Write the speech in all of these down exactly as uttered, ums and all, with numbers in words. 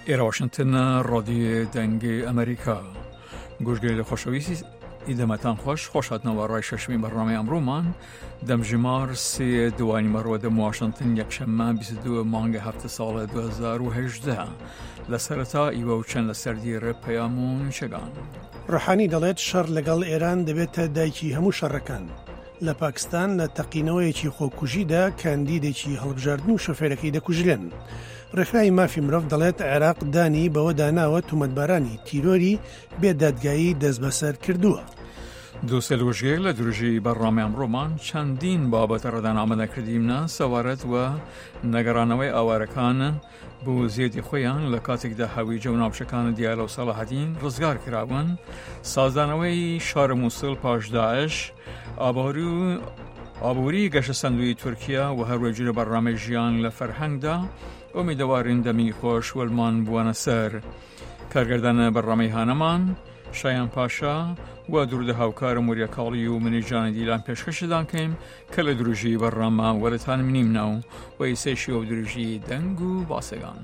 إيرا واشنطن رادیو دنگ امریکا گوشگیل خوشویسی ایدمتان خوش خوشت نوارای ششمی برنامه امرومان دمجمار سی دوانی مرود واشنطن یک شمه بیست و دو مانگ هفته سال دو هزار و هجده لسرتا ایوه چند لسردیر پیامون شگان روحانی دەڵێت شەڕ لەگەڵ ئێران دەبێتە دایکی هەموو شەڕەکان. لە پاکستان لە تەقینەوەیەکی خۆکوژیدا کاندیدێکی هەڵبژاردن و شۆفێرەکەی دەکوژرێن. ڕێکخراوی مافی مرۆڤ دەڵێت عێراق دانی بەوە داناوە تومەتبارانی تیرۆری بێدادگایی دەست بەسەر کردووە. دووسێ لۆژگەیەک لە دروژی بەڕامێ ئەمڕۆمان چەندین بابەتە ڕێدان ئامادەکردیمە سەوارەت و نەگەڕانەوەی ئاوارەکان بۆ زیێتی خۆیان لە کاتێکدا هەویجە و ناوچەکان دیالە و سەلاحەدین ڕزگار کراون، سازدانەوەی شارە مووسڵ پاش داعش، ئابووری گەشە سەندوی تورکیا و هەروەجورە بەڕامەی ژیان لە فەرهەنگدا ئومیدەوارین دەمی خۆش وەلمان بوونە سەر. کارگەردانە بەڕامەی هانەمان شایان پاشا و درودە هاوکارم وریە کاڵی و منی جانی دیلان پێشکەشدان کەیم کە لە دروژی بەڕامە وەرەتان منیم ناو و ئیسێشی و دروژی دەنگ و باسەگان.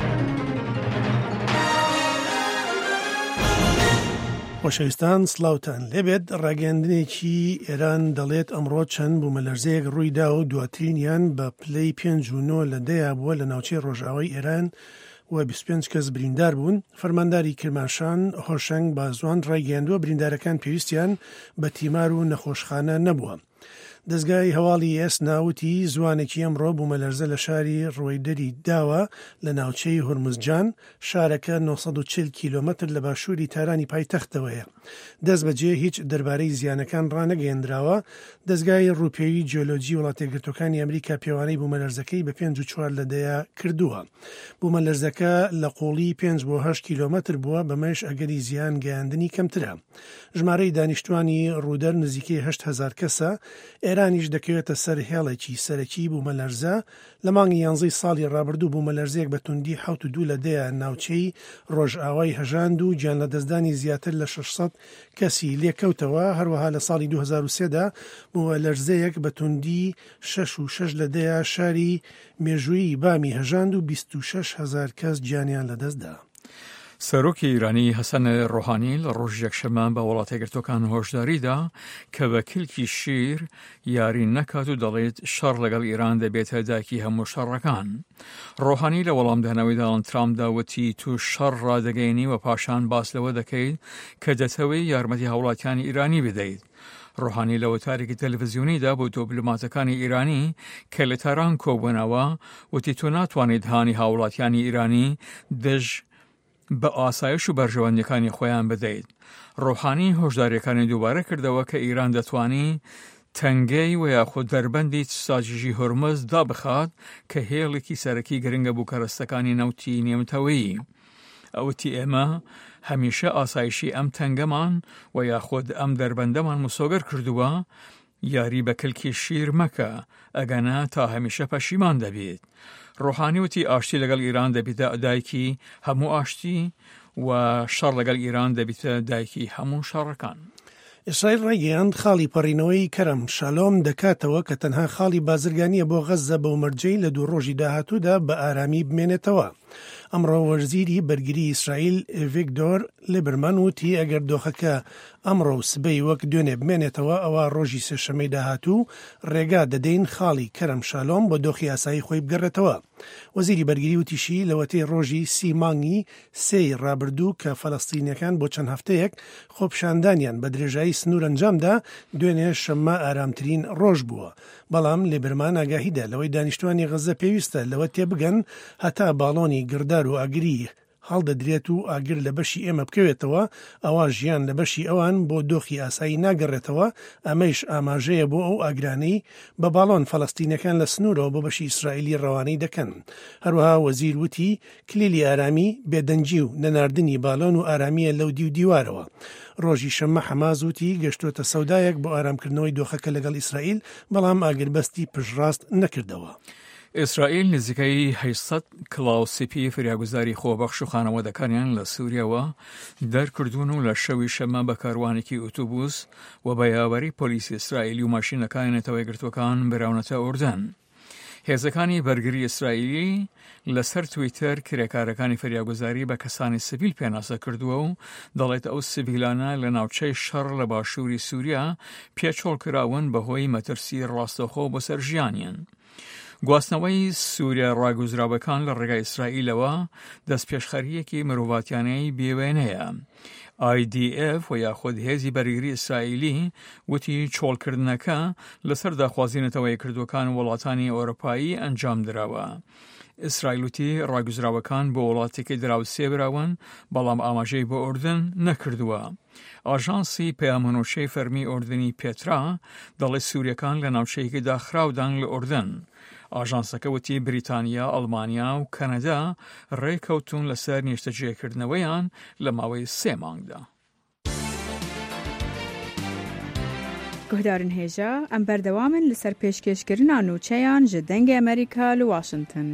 خۆشەویستان سڵاوتان لێبێت. ڕاگەاندنێکی ئێران دەڵێت ئەمڕۆ چەند بوومەلەرزەیەک ڕوویدا و دواترینیان بە پلەی پێنج و نۆ لە دەیا بووە لە ناوچەی ڕۆژاوای ئێران و بیست و پێنج کەس بریندار بوون. فەرمانداری کرماشان هۆشنگ بازوان ڕایگەاندووە بریندارەکان پێویستیان بە تیمار و نەخۆشخانە نەبووە. دەستگای هەواڵی ئێس ناوتی زوانێکی ئەمڕۆ بوومەلەرزە لە شاری ڕۆیدەری داوە لە ناوچەی هورمزجان، شارەکە نۆسەد و چل کیلۆمەتر لە باشووری تارانی پایتەختەوەیە. دەست بەجێ هیچ دەربارەی زیانەکان ڕانەگەیەندراوە. دەستگای ڕووپێوی جیۆلۆجی وڵاتە یەکگرتووەکانی ئەمریکا پێوانەی بوومەلەرزەکەی بە پێنج و چوار لە دەیا کردووە. بوومەلەرزەکە لە قوڵی پێنج بۆ هەشت کیلۆمەتر بووە، بەمەش ئەگەری زیان گەیاندنی کەمترە. ژمارەی دانیشتوانی ڕوودەر نزیکەی هەشت هەزار کەسە. ئێرانیش دەکەوێتە سەر هێڵێکی سەرەکی بوومەلەرزە. لە مانگی یانزەی ساڵی ڕابردوو بوومەلەرزەیەک بە توندی حەوت و دوو لە دەیە ناوچەی ڕۆژئاوای هەژاند و گیان لە دەستدانی زیاتر لە شەشسەد کەسی لێکەوتەوە. هەروەها لە ساڵی دوو هەزار و سێدا بوومەلەرزەیەک بە توندی شەش و شەش لە دەیە شاری مێژووی بامی هەژاند و بیست و شەش هەزار کەس گیانیان لەدەستدا. سەرۆکی ئیرانی هەسەن ڕۆحانی لە ڕۆژ یەکشەمە بە وڵاتە یەکگرتووەکان هۆشداریدا کە بە کلکی شیر یاری نەکات و دەڵێت شەڕ لەگەڵ ئیران دەبێتە دایکی هەموو شەڕەکان. ڕۆحانی لە وەڵامدانەوەی داڵند ترامدا وتی تو شەڕ ڕادەگەینی و پاشان باس لەوە دەکەیت کە دەتەوەی یارمەتی هاوڵاتیانی ئیرانی بدەیت. ڕۆحانی لە وتارێکی تەلەڤیزیۆنیدا بۆ دیپلۆماتەکانی ئیرانی کە لە تاران کۆبوونەوە وتی تۆ ناتوانیت هانی هاوڵاتیانی ئیرانی دژ بە ئاسایش و بەرژەوەندەکانی خۆیان بدەیت. ڕۆحانی هۆشداریەکانی دووبارە کردەوە کە ئیران دەتوانی تەنگەی و یاخود دەربەندی ساجژی هورمز دابخات کە هێڵێکی سەرەکی گرنگە بوو کەرەستەکانی نەوتی نێمتەوەیی. ئەوتی ئێمە هەمیشە ئاسایشی ئەم تەنگەمان و یاخود ئەم دەربەندەمان مسۆگەر کردووە. یاری بە کلکی شیر مەکە ئەگەنا تا هەمیشە پەشیمان دەبێت. ڕۆحانی وتی ئاشتی لەگەڵ ئیران دەبێتە دایکی هەموو ئاشتی و شەڕ لەگەڵ ئیران دەبێتە دایکی هەموو شەڕەکان. ئیسرائیل ڕێگەیاند خاڵی پەڕینەوەی کەرەم شالۆم دەکاتەوە کە تەنها خاڵی بازرگانیە بۆ غەزە بە ومەرجەی لە دوو ڕۆژی داهاتوودا بە ئارامی بمێنێتەوە. ئەمڕۆ وەرزیری بەرگری ئیسرائیل ڤیکتۆر لیبرمان وتی ئەگەر دۆخەکە ئەمڕۆ سبەی وەک دوێنێ بمێنێتەوە ئەوە ڕۆژی سێشەمەی داهاتوو ڕێگا دەدەین خاڵی کەرەم شالۆم بۆ دۆخی ئاسایی خۆی بگەڕێتەوە. وەزیری بەرگری وتیشی لەوەتەی ڕۆژی سی مانگی سێی ڕابردوو کە فەلەستینیەکان بۆ چەند هەفتەیەک خۆپشاندانیان بە درێژایی سنوور ئەنجامدا دوێنێ شەممە ئارامترین ڕۆژ بووە. بەڵام لیبرمان ئاگاهیدا لەوەی دانیشتوانی غەزە پێویستە لەوە تێبگەن هەتا باڵۆنی گردار و ئاگری هەڵدەدرێت و ئاگر لە بەشی ئێمە بکەوێتەوە، ئەوە ژیان لە بەشی ئەوان بۆ دۆخی ئاسایی ناگەڕێتەوە. ئەمەش ئاماژەیە بۆ ئەو ئاگرانەی بە باڵۆن فەلەستینەکان لە سنوورەوە بۆ بەشی ئیسرائیلی ڕەوانەی دەکەن. هەروەها وەزیر وتی کلیلی ئارامی بێدەنجی و نەناردنی باڵۆن و ئارامیە لەو دی و دیوارەوە. ڕۆژی شەممە حەماس وتی گەشتۆتە سەودایەک بۆ ئارامکردنەوەی دۆخەکە لەگەڵ ئیسرائیل، بەڵام ئاگربەستی پشتڕاست نەکردەوە. ئیسرائیل نزیکەی هەیسەد کلااوسیپی فریاگوزاری خۆبەخش و خانەوەدەکانیان لە سووریەوە دەرکردوون و لە شەوی شەمە بە کاروانێکی ئۆتۆبوس و بە یاوەری پۆلیسی ئیسرائیلی و ماشینەکانی نەتەوەی گرتوەکان براونەتە ئوردن. هێزەکانی بەرگری ئیسرائیلی لەسەر تویتەر کرێکارەکانی فەریاگوزاری بە کەسانی سیڤیل پێناسە کردووە و دەڵێت ئەو سیڤیلانە لە ناوچەی شەڕ لە باشووری سووریا پێچۆڵ کراون بەهۆی مەترسی ڕاستەوخۆ بۆ سەر ژیانیان. گواستنەوەی سووریا ڕاگوزراوەکان لە ڕێگای ئیسرائیلەوە دەست پێشخەریەکی مرۆڤاتیانەی بێوێنەیە. آی دی ئێف و یاخود هێزی بەرگری ئیسرائیلی وتی چۆڵکردنەکە لەسەر داخوازینەتەوەی کردوەکان وڵاتانی ئەوروپایی ئەنجام دراوە. ئیسرائیل وتی ڕاگوزراوەکان بۆ وڵاتێکی دراوسێ براون بەڵام ئاماژەی بۆ ئوردن نەکردووە. ئاژانسی پەیامەنووچەی فەرمی ئوردنی پێترا دەڵێت سووریەکان لە ناوچەیەکی داخراودان لە ئوردن. ئاژانسەکە وتی بریتانیا، ئەڵمانیا و کەنەدا ڕێکەوتون لەسەر نیشتەجێکردنەوەیان لە ماوەی سێ مانگدا. گهدارن هێژە ئەم بەردەوامن لەسەر پێشکەشکردنا نووچەیان ji dengê ئەمریکا li Washington.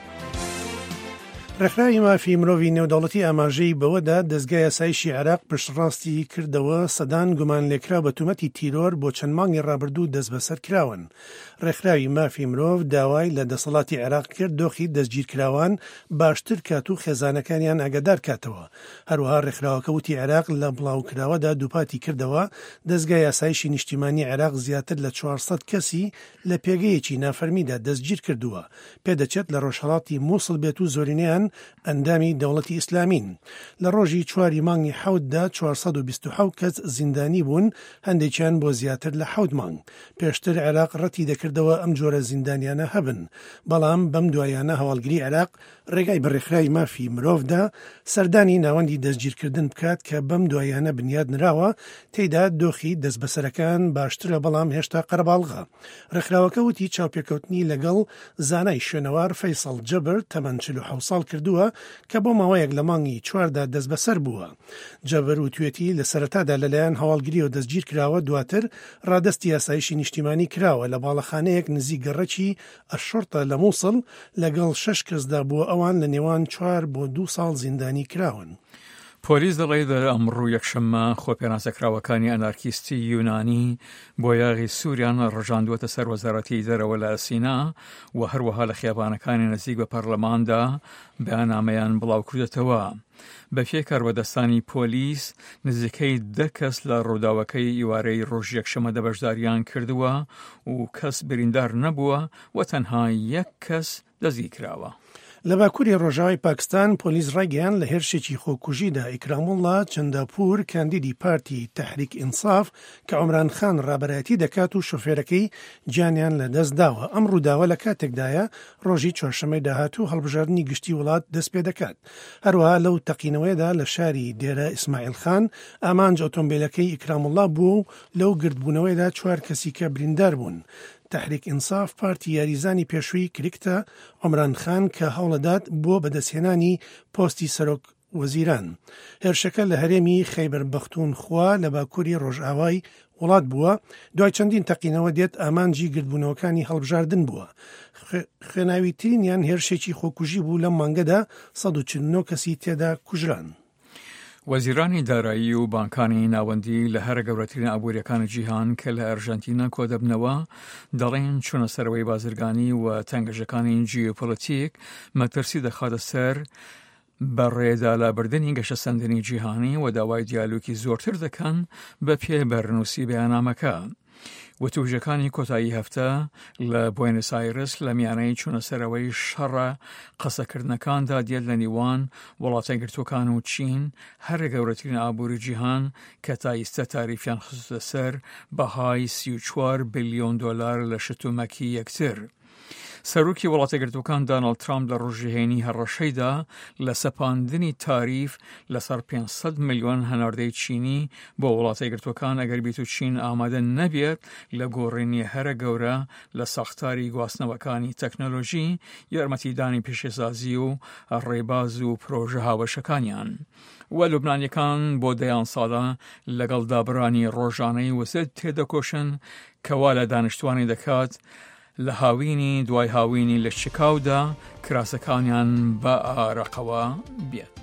ڕێکخراوی مافی مرۆڤی نێودەوڵەتی ئاماژەی بەوەدا دەستگای یاسایشی عێراق پشتڕاستی کردەوە سەدان گومان لێکرا بە تومەتی تیرۆر بۆ چەند مانگی ڕابردوو دەست بەسەر کراون. ڕێکخراوی مافی مرۆڤ داوای لە دەسەڵاتی عێراق کرد دۆخی دەستگیرکراوان باشتر کات و خێزانەکانیان ئاگادار کاتەوە. هەروەها ڕێکخراوەکە وتی عێراق لە بڵاوکراوەدا دووپاتی کردەوە دەستگای یاسایشی نیشتیمانی عێراق زیاتر لە چوارسەد کەسی لە پێگەیەکی نافەرمیدا دەستگیر کردووە. پێدەچێت لە ڕۆژهەڵاتی مووسڵ بێت و زۆرینەیان ئەندامی دەوڵەتی ئیسلامین. لە ڕۆژی چواری مانگی حەوتدا چوارسەد و بیست و حەوت کەس زیندانی بوون، هەندێکیان بۆ زیاتر لە حەوت مانگ. پێشتر عێراق ڕەتی دەکردەوە ئەم جۆرە زیندانیانە هەبن، بەڵام بەم دوایانە هەواڵگری عێراق ڕێگای بە ڕێکخراوی مافی مرۆڤدا سەردانی ناوەندی دەستگیرکردن بکات کە بەم دوایانە بنیاد نراوە، تێیدا دۆخی دەست بەسەرەکان باشترە بەڵام هێشتا قەرەباڵغا. ڕێکخراوەکە وتی چاوپێکەوتنی لەگەڵ زانای شوێنەوار فەیسەڵ جەبر تەمەن چل و حەوت ساڵ کردووە کە بۆ ماوەیەک لە مانگی چواردا دەست بەسەر بووە. جەبر وتوێتی لە سەرەتادا لەلایەن هەواڵگری و دەستگیر کراوە، دواتر ڕادستی یاسایشی نیشتیمانی کراوە لە باڵەخانەیەک نزیک گەڕەکی ئەشۆرتە لە مووسڵ لەگەڵ شەش کەسدا بووە، ئەوان لە نێوان چوار بۆ دوو ساڵ زیندانی کراون. پۆلیس دەڵێت ئەمڕۆ یەکشەممە خۆپێناسەکراوەکانی ئەنارکیستی یونانی بۆ یاغی سووریان ڕژاندووەتە سەر وەزارەتی دەرەوە لە سینا و هەروەها لە خیابانەکانی نزیک بە پەرلەماندا بەیاننامەیان بڵاو کردێتەوە. بەپێ کاربەدەستانی پۆلیس نزیکەی دە کەس لە ڕووداوەکەی ئیوارەی ڕۆژ یەکشەمەدە بەشداریان کردووە و کەس بریندار نەبووە و تەنها یەک کەس دەزی کراوە. لە باکووری ڕۆژاوای پاکستان پۆلیس ڕاگەیان لە هێرشێکی خۆکوژیدا ئیکراموڵڵا چەندەپور کاندیدی پارتی تەحریک ئینساف کە عومران خان ڕابەرایەتی دەکات و شۆفێرەکەی گیانیان لە دەست داوە. ئەم ڕووداوە لە کاتێکدایە ڕۆژی چوارشەمەی داهاتوو هەڵبژاردننی گشتی وڵات دەست پێ دەکات. هەروەها لەو تەقینەوەیدا لە شاری دێرە ئیسماعیل خان ئامانج ئۆتۆمبیلەکەی ئیکراموڵڵا بوو و لەو گردبوونەوەیدا چوار کەسی کە بریندار بوون. تحریک ئینساف پارتی یاریزانی پێشووی کریکتە عومران خان کە هەوڵەدات بۆ بەدەستهێنانی پۆستی سەرۆک وەزیران. هێرشەکە لە هەرێمی خەیبەر بەختونخوا لە باکووری ڕۆژئاوای وڵات بووە. دوای چەندین تەقینەوە دێت ئامانجی گردبوونەوەکانی هەڵبژاردن بووە. خوێناویترینیان هێرشێکی خۆکوژی بوو لەم مانگەدا سەد و چل و نۆ کەسی تێدا کوژران. وەزیرانی دارایی و بانکانی ناوەندی لە هەرە گەورەترین ئابوووریەکانی جیهان کە لە ئەرژەنتینا کۆدەبنەوە دەڵێن چونە سەرەوەی بازرگانی و تەنگەژەکانی جیۆپۆلیتیک مەترسی دەخاتە سەر بەڕێدا لابردنی گەشە سەندنی جیهانی و داوای دیالۆگی زۆرتر دەکەن بە پێ بەرنووسی بەیاننامەکە. وتوژەکانی کۆتایی هەفتە لە بوێنس ئایرس لە میانەی چوونەسەرەوەی شەڕە قەسەکردنەکاندا دێت لە نیوان وڵاتە گرتوەکان و چین، هەرە گەورەترین ئابووری جیهان کە تا ئێستا تاریفیان خستە سەر بەهای سی و چوار بیلیۆن دۆلار لە شتومەکی یەکتر. سەرۆکی وڵاتە گرتوەکان داناڵد ترامپ لە ڕۆژهێنی هەڕەشەیدا لە سەپاندنی تاریف لەسەر پێنجسەد ملیۆن هەناردەی چینی بۆ وڵاتە گرتوەکان ئەگەر بیت و چین ئامادە نەبێت لە گۆڕینی هەرە گەورە لە ساختاری گواستنەوەکانی تەکنۆلۆژی یارمەتیدانی پیشەسازی و ڕێباز و پرۆژە هاوبەشەکانیان. و لوبنانیەکان بۆ دەیان ساڵە لەگەڵ دابڕانی ڕۆژانەی وسێت تێدەکۆشن کەوا لە دانیشتوانی دەکات لە هاوینی دوای هاوینی لە چیکاودا کراسەکانیان بە ئارەقەوە بێت.